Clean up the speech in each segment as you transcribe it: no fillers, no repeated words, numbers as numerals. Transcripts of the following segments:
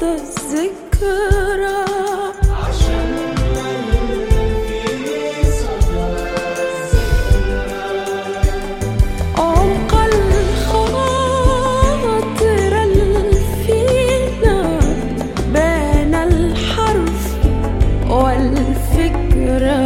الذكرى عشان في صدى الذكرى عمق الخواطر الفينا بين الحرف والفكرة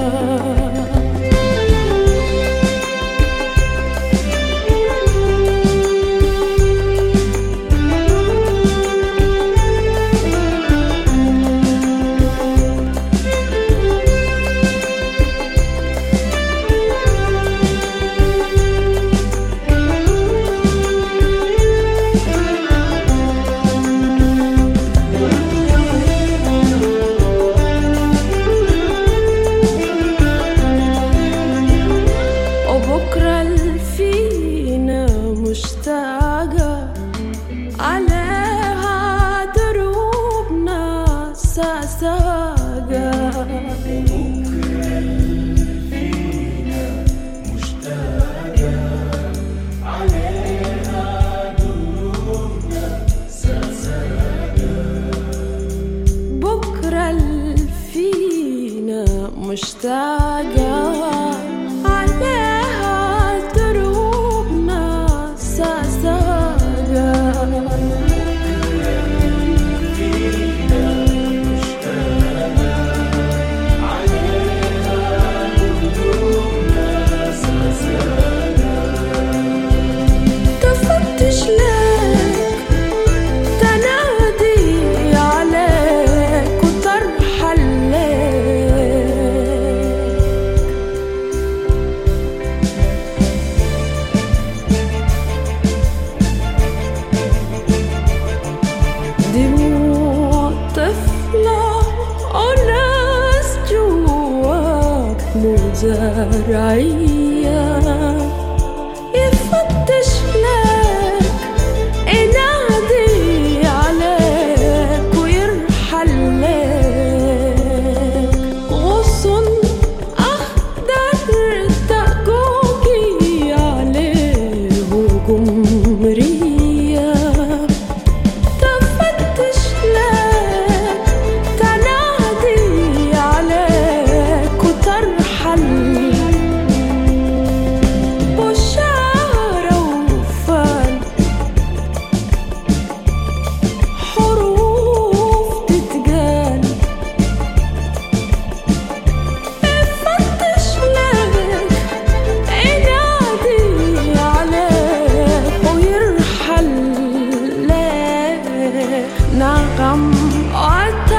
وبكرة الفينا مشتاقة عليها دروبنا ساساقة بكرة فينا مشتاقة عليها دروبنا ساساقة بكرة الفينا مشتاقة عليها دروبنا ساساقة فينا مشتاقة عليها دروبنا ساساقة تفتش لك تنادي عليك وترحل لك دموع طفلة وناس جواك مزارعية يفتش لك ينادي عليك ويرحل لك غصن أخضر تقوقي عليه قمرية تفتش لك تنادي عليك وترحل بشارة وفال حروف تتقال يفتش لك ينادي عليك ويرحل لك نغم